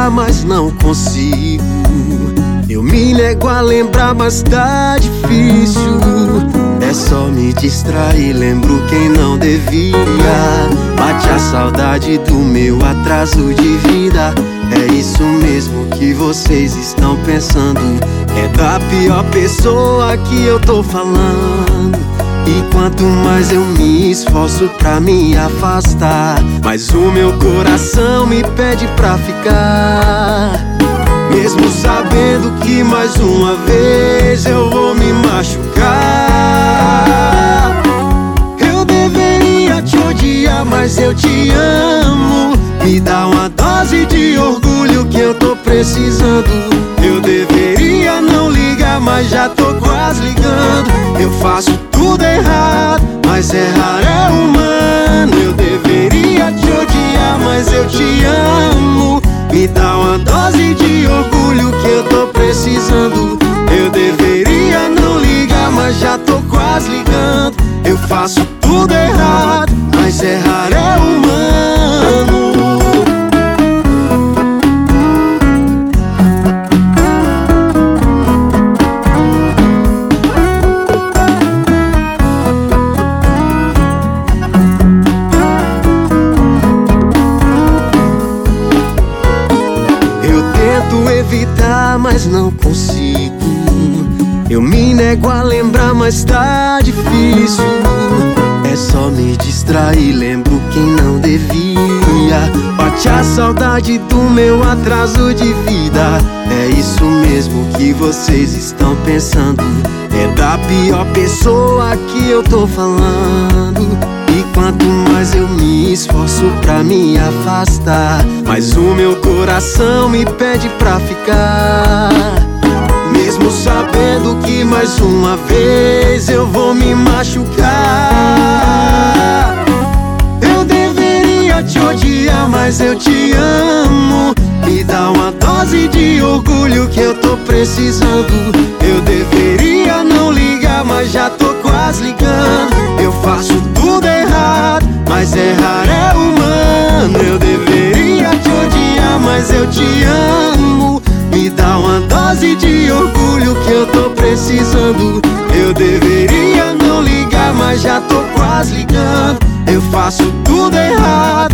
evitar, mas não consigo. Eu me nego a lembrar, mas tá difícil. É só me distrair, lembro quem não devia. Bate a saudade do meu atraso de vida. É isso mesmo que vocês estão pensando. É da pior pessoa que eu tô falando. E quanto mais eu me esforço pra me afastar, mas o meu coração me pede pra ficar. Mesmo sabendo que mais uma vez eu vou me machucar. Eu deveria te odiar, mas eu te amo. Me dá uma dose de orgulho que eu tô precisando. Eu deveria não ligar, mas já tô quase ligando. Eu faço tudo errado, mas errar é humano. Eu deveria te odiar, mas eu te amo. Me dá uma dose de orgulho que eu tô precisando. Eu deveria não ligar, mas já tô quase ligando. Eu faço tudo errado, mas errar é humano. Evitar, mas não consigo. Eu me nego a lembrar, mas tá difícil. É só me distrair, lembro quem não devia. Bate a saudade do meu atraso de vida. É isso mesmo que vocês estão pensando. É da pior pessoa que eu tô falando. E quanto mais eu me esforço pra me afastar, mas o meu coração me pede pra ficar. Mesmo sabendo que mais uma vez eu vou me machucar. Eu deveria te odiar, mas eu te amo. Me dá uma dose de orgulho que eu tô precisando. Eu deveria não ligar, mas já tô quase ligando. Eu faço tudo errado, mas errar é humano. Eu deveria te odiar, mas eu te amo. Me dá uma dose de orgulho que eu tô precisando. Eu deveria não ligar, mas já tô quase ligando. Eu faço tudo errado.